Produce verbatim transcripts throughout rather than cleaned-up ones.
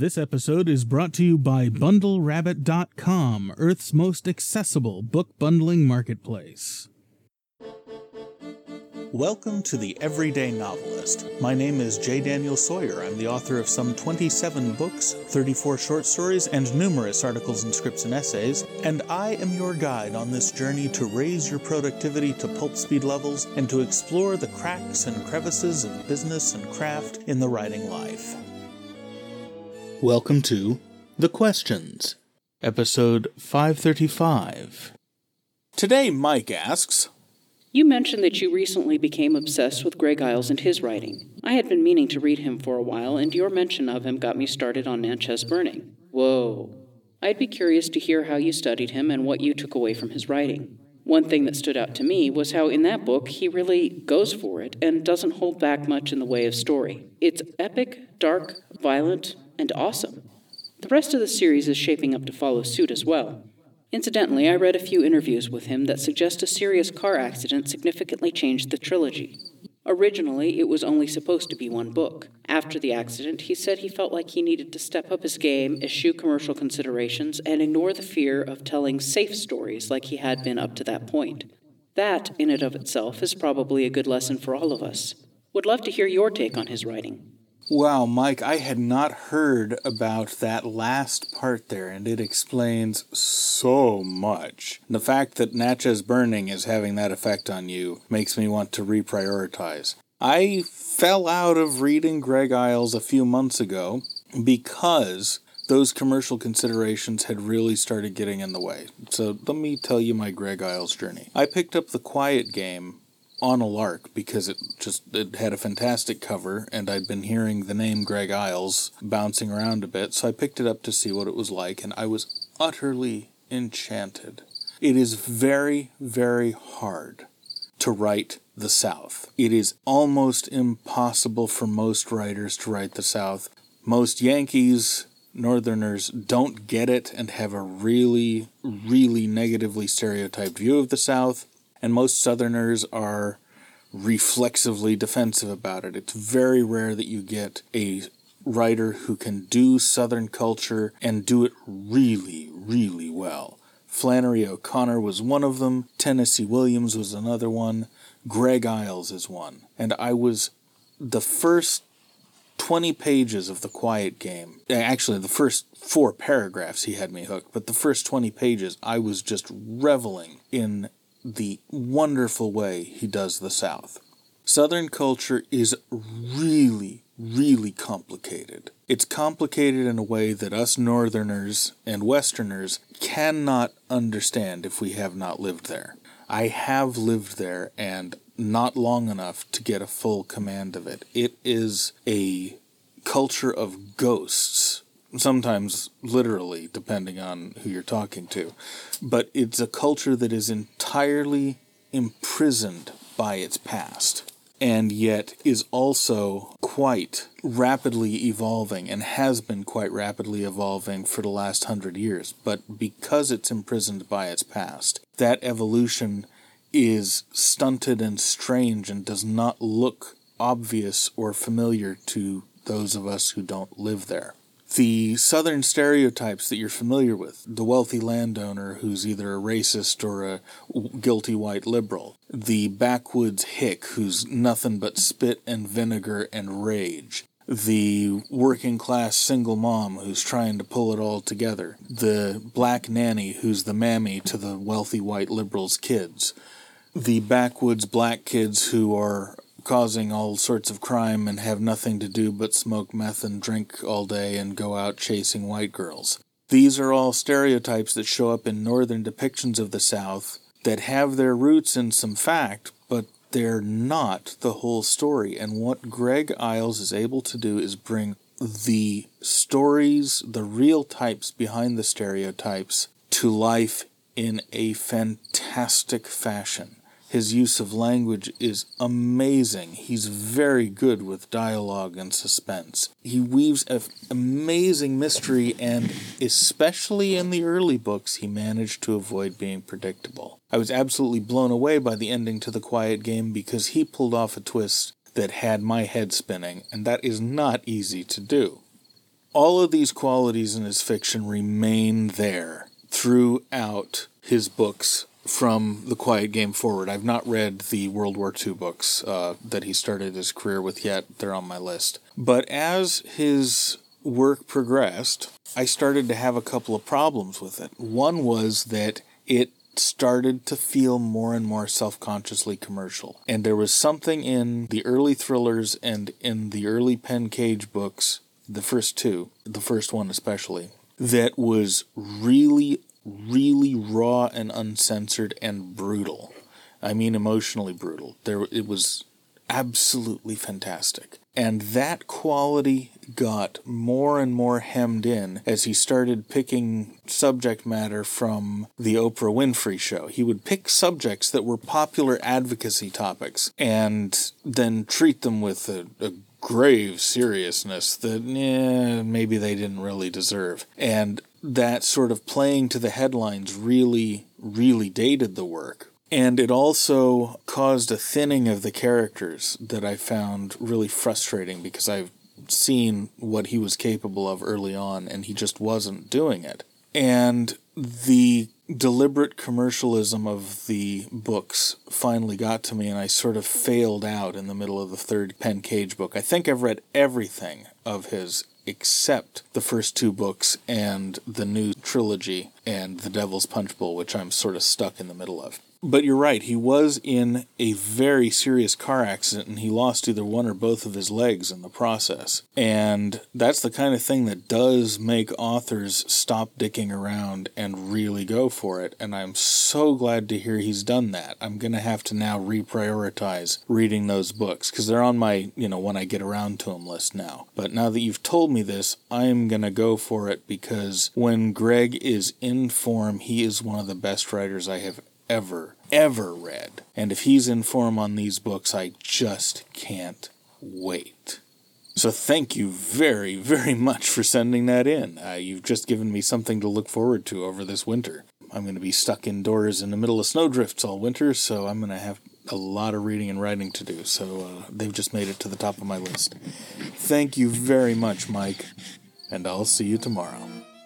This episode is brought to you by Bundle Rabbit dot com, Earth's most accessible book bundling marketplace. Welcome to The Everyday Novelist. My name is J. Daniel Sawyer. I'm the author of some twenty-seven books, thirty-four short stories, and numerous articles and scripts and essays, and I am your guide on this journey to raise your productivity to pulp speed levels and to explore the cracks and crevices of business and craft in the writing life. Welcome to The Questions, episode five thirty-five. Today, Mike asks, You mentioned that you recently became obsessed with Greg Iles and his writing. I had been meaning to read him for a while, and your mention of him got me started on Natchez Burning. Whoa. I'd be curious to hear how you studied him and what you took away from his writing. One thing that stood out to me was how in that book he really goes for it and doesn't hold back much in the way of story. It's epic, dark, violent, and awesome. The rest of the series is shaping up to follow suit as well. Incidentally, I read a few interviews with him that suggest a serious car accident significantly changed the trilogy. Originally, it was only supposed to be one book. After the accident, he said he felt like he needed to step up his game, eschew commercial considerations, and ignore the fear of telling safe stories like he had been up to that point. That, in and of itself, is probably a good lesson for all of us. Would love to hear your take on his writing. Wow, Mike, I had not heard about that last part there, and it explains so much. The fact that Natchez Burning is having that effect on you makes me want to reprioritize. I fell out of reading Greg Iles a few months ago because those commercial considerations had really started getting in the way. So let me tell you my Greg Iles journey. I picked up The Quiet Game on a lark because it just it had a fantastic cover, and I'd been hearing the name Greg Iles bouncing around a bit, so I picked it up to see what it was like, and I was utterly enchanted. It is very, very hard to write the South. It is almost impossible for most writers to write the South. Most Yankees, Northerners don't get it and have a really, really negatively stereotyped view of the South. And most Southerners are reflexively defensive about it. It's very rare that you get a writer who can do Southern culture and do it really, really well. Flannery O'Connor was one of them. Tennessee Williams was another one. Greg Iles is one. And I was the first twenty pages of The Quiet Game. Actually, the first four paragraphs he had me hooked, but the first twenty pages I was just reveling in the wonderful way he does the South. Southern culture is really, really complicated. It's complicated in a way that us Northerners and Westerners cannot understand if we have not lived there. I have lived there, and not long enough to get a full command of it. It is a culture of ghosts. Sometimes literally, depending on who you're talking to. But it's a culture that is entirely imprisoned by its past, and yet is also quite rapidly evolving, and has been quite rapidly evolving for the last hundred years. But because it's imprisoned by its past, that evolution is stunted and strange and does not look obvious or familiar to those of us who don't live there. The Southern stereotypes that you're familiar with, the wealthy landowner who's either a racist or a guilty white liberal, the backwoods hick who's nothing but spit and vinegar and rage, the working class single mom who's trying to pull it all together, the black nanny who's the mammy to the wealthy white liberal's kids, the backwoods black kids who are causing all sorts of crime and have nothing to do but smoke meth and drink all day and go out chasing white girls. These are all stereotypes that show up in northern depictions of the South that have their roots in some fact, but they're not the whole story. And what Greg Iles is able to do is bring the stories, the real types behind the stereotypes, to life in a fantastic fashion. His use of language is amazing. He's very good with dialogue and suspense. He weaves an amazing mystery, and especially in the early books, he managed to avoid being predictable. I was absolutely blown away by the ending to The Quiet Game because he pulled off a twist that had my head spinning, and that is not easy to do. all of these qualities in his fiction remain there throughout his books from The Quiet Game forward. I've not read the World War Two books uh, that he started his career with yet. They're on my list. But as his work progressed, I started to have a couple of problems with it. One was that it started to feel more and more self-consciously commercial. And there was something in the early thrillers and in the early Penn Cage books, the first two, the first one especially, that was really, really raw and uncensored and brutal. I mean emotionally brutal. There, it was absolutely fantastic. And that quality got more and more hemmed in as he started picking subject matter from the Oprah Winfrey Show. He would pick subjects that were popular advocacy topics and then treat them with a, a grave seriousness that eh, maybe they didn't really deserve. And that sort of playing to the headlines really, really dated the work. And it also caused a thinning of the characters that I found really frustrating because I've seen what he was capable of early on and he just wasn't doing it. And the deliberate commercialism of the books finally got to me and I sort of failed out in the middle of the third Penn Cage book. I think I've read everything of his except the first two books and the new trilogy and The Devil's Punch Bowl, which I'm sort of stuck in the middle of. But you're right, he was in a very serious car accident and he lost either one or both of his legs in the process. And that's the kind of thing that does make authors stop dicking around and really go for it. And I'm so glad to hear he's done that. I'm going to have to now reprioritize reading those books because they're on my, you know, when I get around to them list now. But now that you've told me this, I'm going to go for it because when Greg is in form, he is one of the best writers I have ever, ever read. And if he's in form on these books, I just can't wait. So thank you very, very much for sending that in. Uh, you've just given me something to look forward to over this winter. I'm going to be stuck indoors in the middle of snowdrifts all winter, so I'm going to have a lot of reading and writing to do. So uh, they've just made it to the top of my list. Thank you very much, Mike, and I'll see you tomorrow.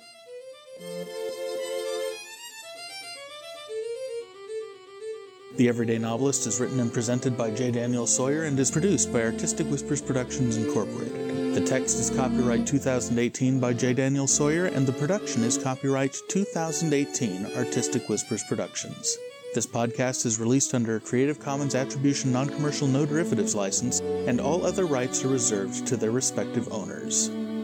The Everyday Novelist is written and presented by J. Daniel Sawyer and is produced by Artistic Whispers Productions, Incorporated. The text is copyright two thousand eighteen by J. Daniel Sawyer, and the production is copyright two thousand eighteen Artistic Whispers Productions. This podcast is released under a Creative Commons Attribution Non-Commercial No Derivatives license, and all other rights are reserved to their respective owners.